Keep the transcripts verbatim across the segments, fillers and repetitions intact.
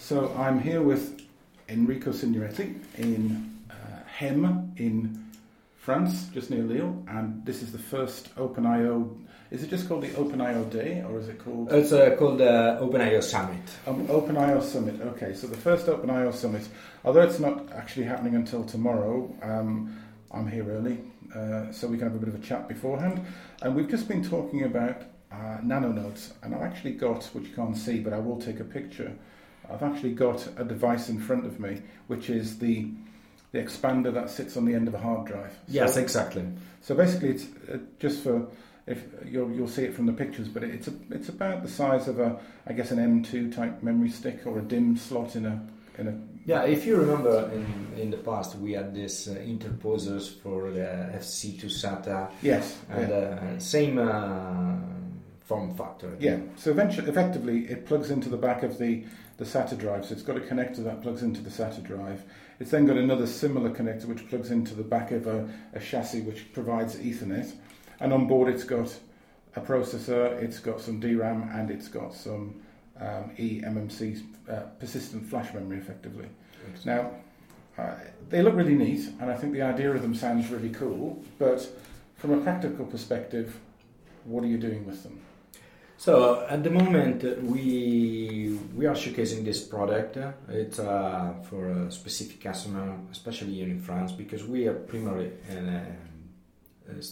So I'm here with Enrico Signoretti in uh, Hem in France, just near Lille, and this is the first OpenIO. Is it just called the OpenIO Day, or is it called? It's uh, called the uh, OpenIO Summit. Um, OpenIO Summit. Okay, so the first OpenIO Summit. Although it's not actually happening until tomorrow, um, I'm here early, uh, so we can have a bit of a chat beforehand. And we've just been talking about uh, nanonodes, and I've actually got, which you can't see, but I will take a picture. I've actually got a device in front of me, which is the the expander that sits on the end of a hard drive. So, yes, exactly. So basically, it's uh, just for if you'll you'll see it from the pictures, but it's a, it's about the size of a I guess an M two type memory stick or a DIMM slot in a in a. Yeah, if you remember, in in the past we had these uh, interposers for the F C two SATA. Yes. And yeah. uh, same uh, form factor. Yeah. So eventually, effectively, it plugs into the back of the the SATA drive. So it's got a connector that plugs into the SATA drive. It's then got another similar connector which plugs into the back of a, a chassis which provides Ethernet. And on board it's got a processor, it's got some D RAM, and it's got some um, E M M C, uh, persistent flash memory, effectively. Excellent. Now, uh, they look really neat, and I think the idea of them sounds really cool, but from a practical perspective, what are you doing with them? So at the moment uh, we we are showcasing this product. Uh, it's uh, for a specific customer, especially here in France, because we are primarily an, uh, a,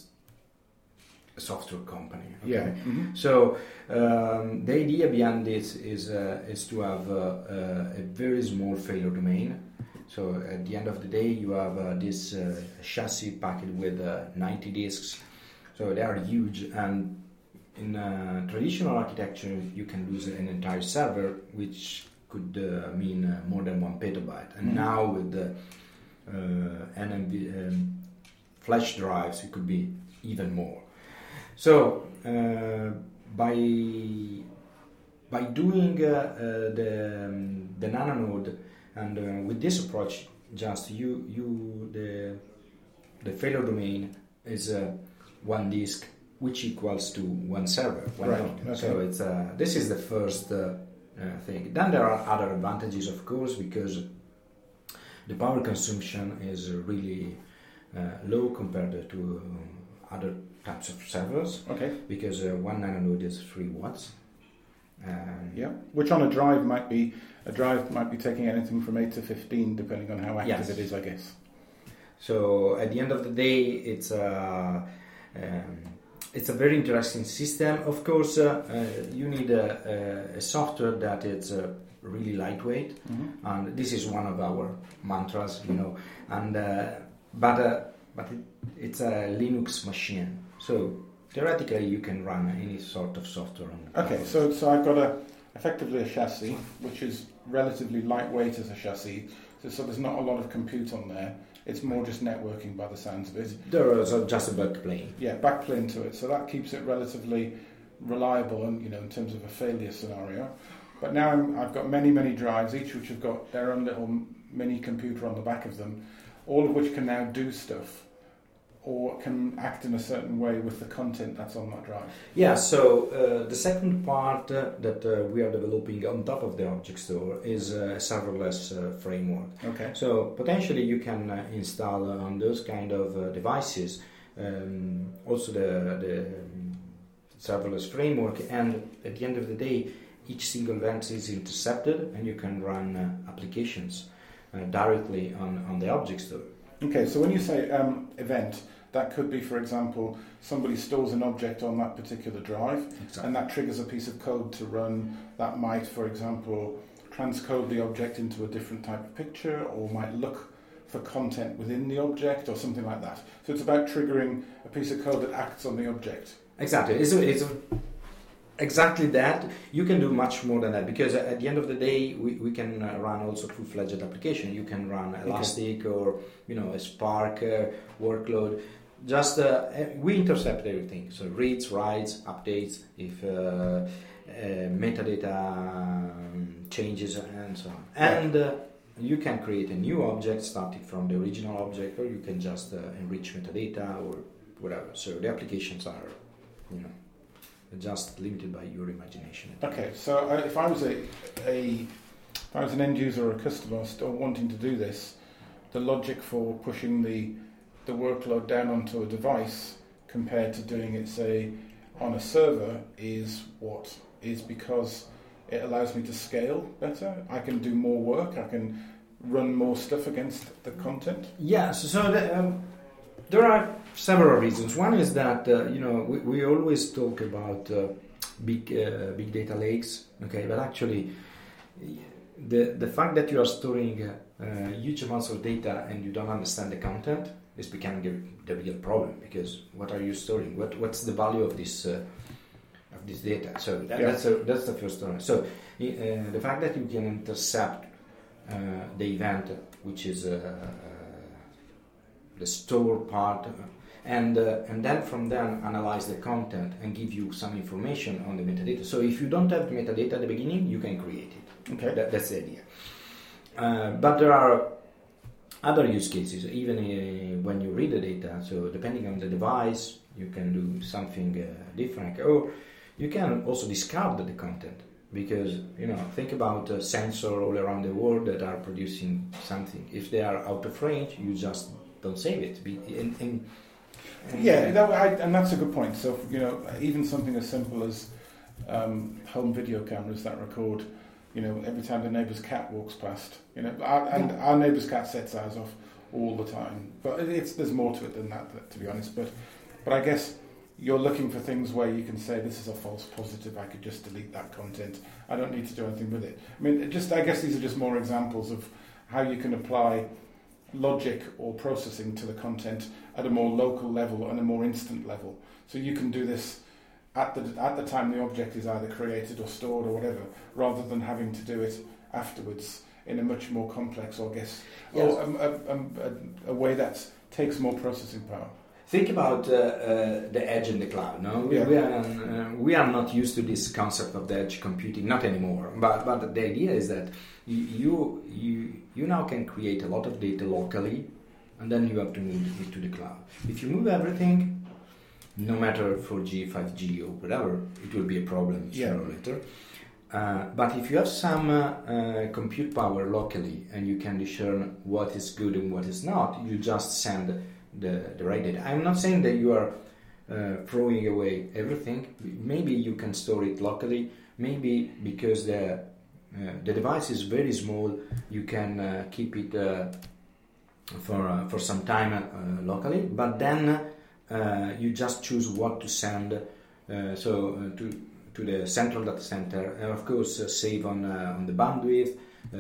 a software company. Okay? Yeah. Mm-hmm. So um, the idea behind this is uh, is to have uh, uh, a very small failure domain. So at the end of the day, you have uh, this uh, chassis packed with uh, ninety disks. So they are huge, and in uh, traditional architecture, you can lose an entire server, which could uh, mean uh, more than one petabyte. And mm-hmm. now with the uh, N M V um, flash drives, it could be even more. So uh, by by doing uh, uh, the um, the nanonode and uh, with this approach, just you you the the failure domain is uh, one disk, which equals to one server, one right. node. Okay. So it's uh, this is the first uh, uh, thing. Then there are other advantages, of course, because the power consumption is really uh, low compared to other types of servers. Okay. Because uh, one nanonode is three watts. Um, yeah. Which on a drive might be a drive might be taking anything from eight to fifteen, depending on how active yes. it is, I guess. So at the end of the day, it's a uh, um, It's a very interesting system. Of course, uh, uh, you need a, a, a software that is uh, really lightweight, mm-hmm. and this is one of our mantras, you know. And uh, but uh, but it, it's a Linux machine, so theoretically you can run any sort of software on it. Okay, so so I've got a effectively a chassis which is relatively lightweight as a chassis, so, so there's not a lot of compute on there. It's more just networking by the sounds of it. There is a, just a backplane. Yeah, backplane to it. So that keeps it relatively reliable, and you know, in terms of a failure scenario. But now I'm, I've got many, many drives, each which have got their own little mini computer on the back of them, all of which can now do stuff or can act in a certain way with the content that's on that drive. Yeah, so uh, the second part uh, that uh, we are developing on top of the object store is a serverless uh, framework. Okay. So potentially you can uh, install uh, on those kind of uh, devices um, also the, the um, serverless framework, and at the end of the day, each single event is intercepted and you can run uh, applications uh, directly on, on the object store. Okay, so when you say um, event, that could be, for example, somebody stores an object on that particular drive, exactly. and that triggers a piece of code to run. That might, for example, transcode the object into a different type of picture, or might look for content within the object, or something like that. So it's about triggering a piece of code that acts on the object. Exactly. It's a, it's a Exactly that. You can do much more than that, because at the end of the day, we, we can uh, run also full-fledged application. You can run Elastic okay. or you know a Spark uh, workload. Just uh, we intercept everything. So reads, writes, updates, if uh, uh, metadata um, changes, and so on. And uh, you can create a new object starting from the original object, or you can just uh, enrich metadata or whatever. So the applications are, you know, just limited by your imagination. Okay, so uh, if I was a, a if I was an end user or a customer still wanting to do this, the logic for pushing the the workload down onto a device compared to doing it, say, on a server is what? Is because it allows me to scale better. I can do more work. I can run more stuff against the content. Yeah, so, so the, um, there are several reasons. One is that uh, you know we, we always talk about uh, big uh, big data lakes, okay, but actually the the fact that you are storing uh, huge amounts of data and you don't understand the content is becoming the, the real problem, because what are you storing? What what's the value of this uh, of this data? So that, yeah. that's a, that's the first one. So uh, the fact that you can intercept uh, the event, which is uh, uh, the store part, uh, and uh, and then from then analyze the content and give you some information on the metadata. So if you don't have the metadata at the beginning, you can create it. Okay, that, that's the idea. Uh, but there are other use cases, even uh, when you read the data. So depending on the device, you can do something uh, different, or you can also discard the content, because you know think about a sensor all around the world that are producing something. If they are out of range, you just don't save it. In, in, in yeah, that, I, and that's a good point. So you know, even something as simple as um, home video cameras that record, you know, every time the neighbour's cat walks past, you know, our, and our neighbour's cat sets ours off all the time. But it's there's more to it than that, to be honest. But but I guess you're looking for things where you can say this is a false positive. I could just delete that content. I don't need to do anything with it. I mean, it just I guess these are just more examples of how you can apply logic or processing to the content at a more local level and a more instant level. So you can do this at the at the time the object is either created or stored or whatever, rather than having to do it afterwards in a much more complex, or I guess, yes. or a, a, a, a way that takes more processing power. Think about uh, uh, the edge in the cloud. No, we, yeah. we, are, uh, we are not used to this concept of the edge computing, not anymore. But but the idea is that you you you now can create a lot of data locally, and then you have to move it to the cloud. If you move everything, no matter four G, five G or whatever, it will be a problem yeah. sooner or later. Uh, but if you have some uh, uh, compute power locally and you can discern what is good and what is not, you just send the, the right data. I'm not saying that you are uh, throwing away everything. Maybe you can store it locally. Maybe because the, uh, the device is very small, you can uh, keep it uh, for, uh, for some time uh, locally. But then Uh, you just choose what to send, uh, so uh, to to the central data center, and of course uh, save on uh, on the bandwidth. Uh,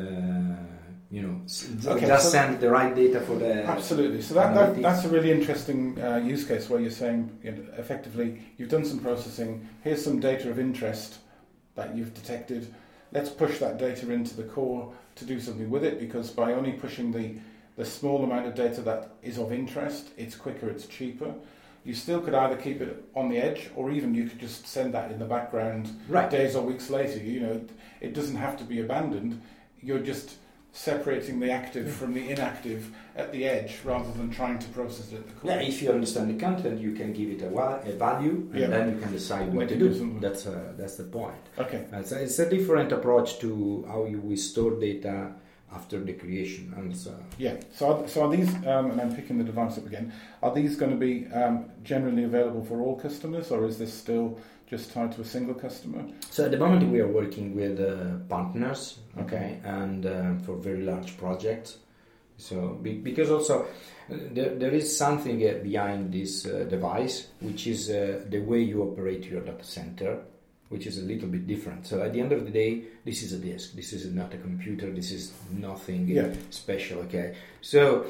you know, okay, just so send the right data for the. Absolutely. So that, that that's a really interesting uh, use case where you're saying, you know, effectively you've done some processing. Here's some data of interest that you've detected. Let's push that data into the core to do something with it, because by only pushing the the small amount of data that is of interest, it's quicker, it's cheaper. You still could either keep it on the edge, or even you could just send that in the background right. days or weeks later. You know, it doesn't have to be abandoned. You're just separating the active from the inactive at the edge, rather than trying to process it at the core. Yeah, if you understand the content, you can give it a, wa- a value, and yeah. then you can decide what Make to it do. do something. That's uh, that's the point. Okay. Uh, so it's a different approach to how you we store data after the creation. And so yeah, so are, so are these, um, and I'm picking the device up again, are these going to be um, generally available for all customers, or is this still just tied to a single customer? So at the moment we are working with uh, partners, okay, okay. and uh, for very large projects. So be, because also uh, there, there is something uh, behind this uh, device, which is uh, the way you operate your data center, which is a little bit different. So at the end of the day, this is a disk. This is not a computer. This is nothing yeah. special. Okay. So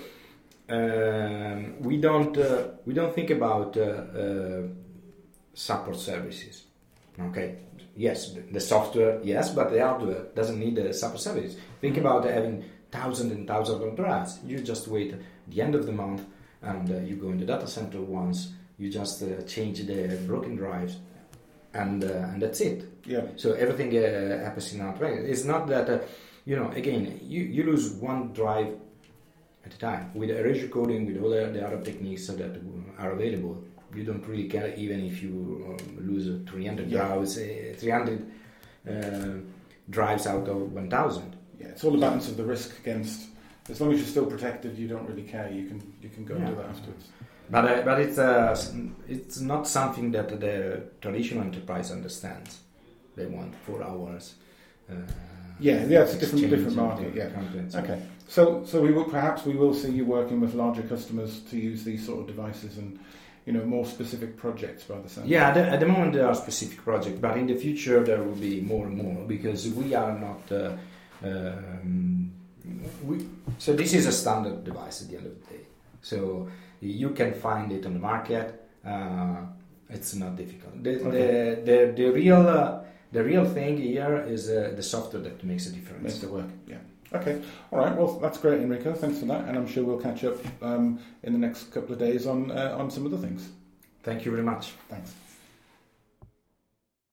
um, we don't uh, we don't think about uh, uh, support services. Okay. Yes, the software, yes, but the hardware doesn't need a support service. Think mm-hmm. about having thousands and thousands of drives. You just wait at the end of the month, and uh, you go in the data center once. You just uh, change the broken drives. And uh, and that's it. Yeah. So everything uh, happens in our way. It's not that uh, you know. Again, you, you lose one drive at a time with erasure coding, with all the, the other techniques that are available. You don't really care even if you um, lose three hundred yeah. drives, uh, three hundred uh, drives out of one thousand. Yeah, it's all a balance of the risk against. As long as you're still protected, you don't really care. You can you can go yeah. and do that afterwards. But uh, but it's uh, it's not something that the traditional enterprise understands. They want four hours. Uh, yeah, yeah, it's a different different market. Yeah. Content, okay. So so we will perhaps we will see you working with larger customers to use these sort of devices and, you know, more specific projects by the sound. Yeah, at the, at the moment there are specific projects, but in the future there will be more and more because we are not. Uh, um, we, so this is a standard device at the end of the day. So you can find it on the market. Uh, it's not difficult. The Okay. the, the the real uh, the real thing here is uh, the software that makes a difference. Makes it work. Yeah. Okay. All right. Well, that's great, Enrico. Thanks for that, and I'm sure we'll catch up um, in the next couple of days on uh, on some other things. Thank you very much. Thanks.